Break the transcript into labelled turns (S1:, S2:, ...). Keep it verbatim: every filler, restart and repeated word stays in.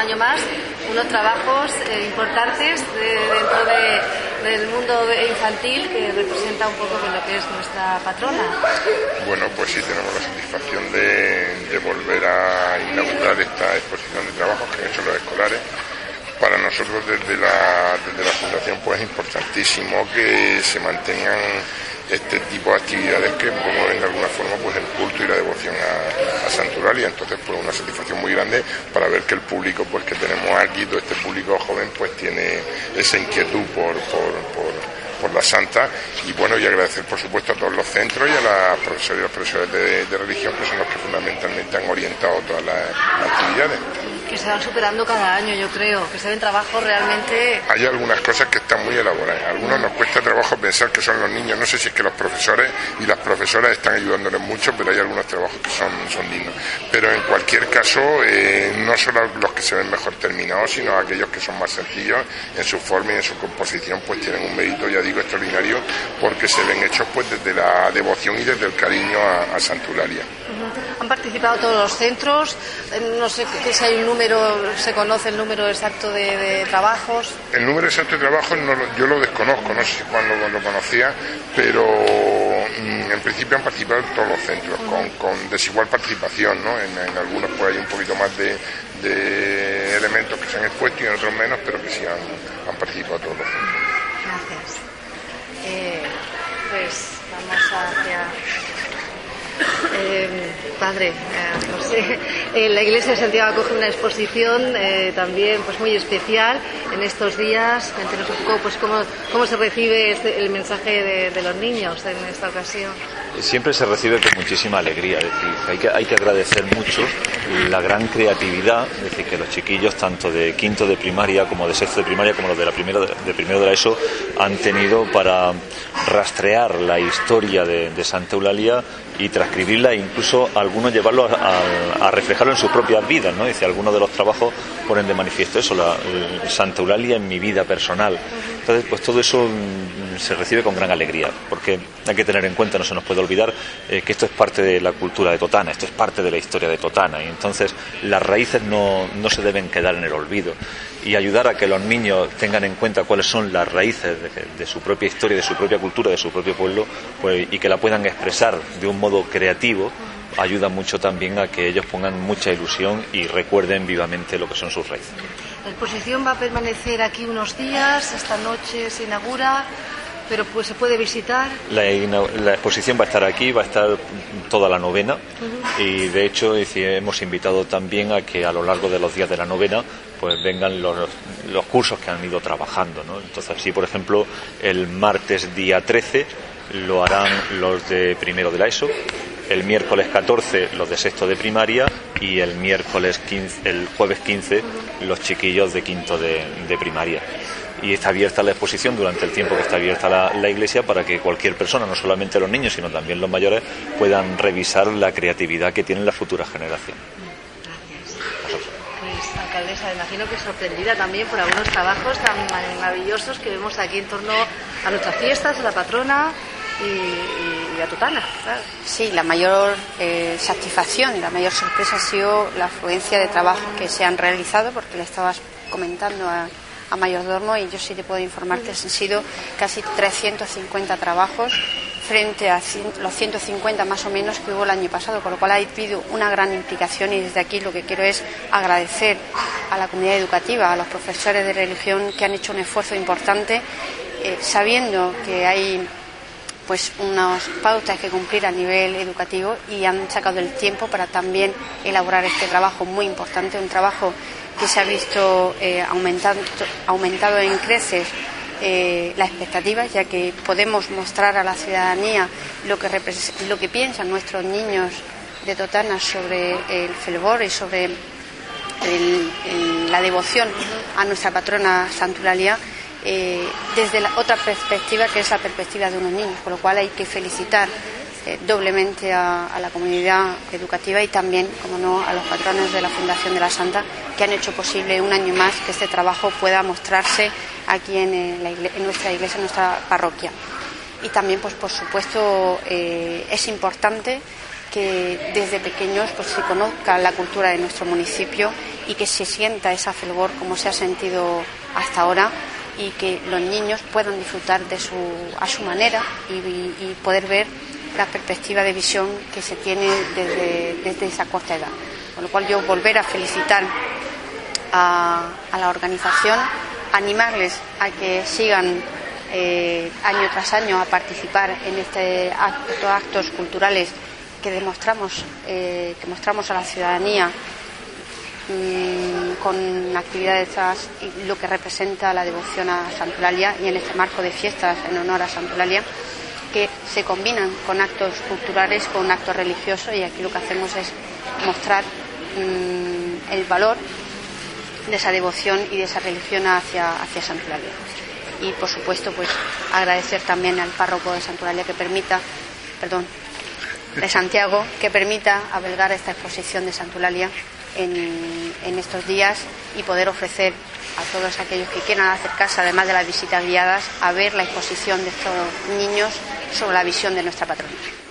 S1: año más unos trabajos eh, importantes de, dentro de, del mundo infantil que representa un poco lo que es nuestra patrona.
S2: Bueno, pues sí, tenemos la satisfacción de, de volver a inaugurar esta exposición de trabajos que han hecho los escolares. Para nosotros desde la, desde la Fundación pues es importantísimo que se mantengan este tipo de actividades que promueven de alguna forma pues el culto y la devoción a, a Santa Eulalia. Entonces pues una satisfacción muy grande para ver que el público pues que tenemos aquí, todo este público joven pues tiene esa inquietud por, por, por, por la Santa. Y bueno, y agradecer por supuesto a todos los centros y a las profesores y los profesores de, de religión, que son los que fundamentalmente han orientado todas las, las actividades.
S1: Que se van superando cada año, yo creo, que se ven trabajos realmente...
S2: Hay algunas cosas que están muy elaboradas, a algunos nos cuesta trabajo pensar que son los niños, no sé si es que los profesores y las profesoras están ayudándoles mucho, pero hay algunos trabajos que son, son dignos. Pero en cualquier caso, eh, no solo los que se ven mejor terminados, sino aquellos que son más sencillos en su forma y en su composición, pues tienen un mérito, ya digo, extraordinario, porque se ven hechos pues desde la devoción y desde el cariño a, a Santa Eulalia.
S1: Uh-huh. Han participado todos los centros, no sé si hay un número, se conoce el número exacto de, de trabajos.
S2: El número exacto de trabajos no lo, yo lo desconozco, no sé si cuándo lo, lo conocía, pero mm, en principio han participado todos los centros, uh-huh. con, con desigual participación, ¿no? En, en algunos pues hay un poquito más de, de elementos que se han expuesto y en otros menos, pero que sí han, han participado todos los centros.
S1: Gracias. Eh, pues vamos hacia... Eh, padre, eh, no sé, eh, la Iglesia de Santiago acoge una exposición eh, también pues muy especial en estos días. Cuéntenos un poco pues cómo, cómo se recibe este, el mensaje de, de los niños en esta ocasión.
S3: Siempre se recibe con muchísima alegría, es decir, hay que, hay que agradecer mucho la gran creatividad, es decir, que los chiquillos tanto de quinto de primaria como de sexto de primaria como los de la primera de primero de la ESO han tenido para rastrear la historia de, de Santa Eulalia y transcribirla e incluso algunos llevarlo a, a, a reflejarlo en sus propias vidas, ¿no? Dice, algunos de los trabajos ponen de manifiesto eso, la, el Santa Eulalia en mi vida personal. Entonces, pues todo eso mm, se recibe con gran alegría, porque hay que tener en cuenta, no se nos puede olvidar, eh, que esto es parte de la cultura de Totana, esto es parte de la historia de Totana, y entonces las raíces no, no se deben quedar en el olvido. Y ayudar a que los niños tengan en cuenta cuáles son las raíces de, de su propia historia, de su propia cultura, de su propio pueblo, pues, y que la puedan expresar de un modo creativo, ayuda mucho también a que ellos pongan mucha ilusión y recuerden vivamente lo que son sus raíces.
S1: La exposición va a permanecer aquí unos días, esta noche se inaugura, pero pues se puede visitar.
S3: La, la exposición va a estar aquí, va a estar toda la novena, uh-huh. y de hecho hemos invitado también a que a lo largo de los días de la novena pues vengan los, los cursos que han ido trabajando, ¿no? Entonces, sí, por ejemplo, el martes día trece lo harán los de primero de la ESO, el miércoles catorce los de sexto de primaria y el miércoles quince, el jueves quince los chiquillos de quinto de, de primaria. Y está abierta la exposición durante el tiempo que está abierta la, la iglesia para que cualquier persona, no solamente los niños sino también los mayores, puedan revisar la creatividad que tienen las futuras generaciones.
S1: Pues, alcaldesa, imagino que sorprendida también por algunos trabajos tan maravillosos que vemos aquí en torno a nuestras fiestas, a la patrona y, y, y a Totana, claro.
S4: Sí, la mayor eh, satisfacción y la mayor sorpresa ha sido la afluencia de trabajos que se han realizado, porque le estabas comentando a, a mayordomo y yo sí te puedo informar que han sido casi trescientos cincuenta trabajos frente a los ciento cincuenta más o menos que hubo el año pasado, con lo cual ha habido una gran implicación y desde aquí lo que quiero es agradecer a la comunidad educativa, a los profesores de religión que han hecho un esfuerzo importante, eh, sabiendo que hay pues unas pautas que cumplir a nivel educativo y han sacado el tiempo para también elaborar este trabajo muy importante, un trabajo que se ha visto eh, aumentando, aumentado en creces Eh, las expectativas, ya que podemos mostrar a la ciudadanía lo que, repres- lo que piensan nuestros niños de Totana sobre el fervor y sobre el, el, la devoción a nuestra patrona Santa Eulalia, eh, desde la otra perspectiva, que es la perspectiva de unos niños, por lo cual hay que felicitar eh, doblemente a, a la comunidad educativa y también, como no, a los patrones de la Fundación de la Santa, que han hecho posible un año más que este trabajo pueda mostrarse aquí en, la iglesia, en nuestra iglesia, en nuestra parroquia. Y también, pues por supuesto, eh, es importante que desde pequeños pues se conozca la cultura de nuestro municipio y que se sienta esa fervor como se ha sentido hasta ahora, y que los niños puedan disfrutar de su, a su manera y, y, y poder ver la perspectiva de visión que se tiene desde, desde esa corta edad. Con lo cual yo volver a felicitar a, a la organización, animarles a que sigan eh, año tras año a participar en este acto, estos actos culturales que demostramos, eh, que mostramos a la ciudadanía mmm, con actividades y lo que representa la devoción a Santa Eulalia, y en este marco de fiestas en honor a Santa Eulalia, que se combinan con actos culturales, con actos religiosos, y aquí lo que hacemos es mostrar mmm, el valor de esa devoción y de esa religión hacia, hacia Santa Eulalia. Y por supuesto pues agradecer también al párroco de Santa Eulalia que permita, perdón, de Santiago, que permita albergar esta exposición de Santa Eulalia en, en estos días, y poder ofrecer a todos aquellos que quieran acercarse, además de las visitas guiadas, a ver la exposición de estos niños sobre la visión de nuestra patrona.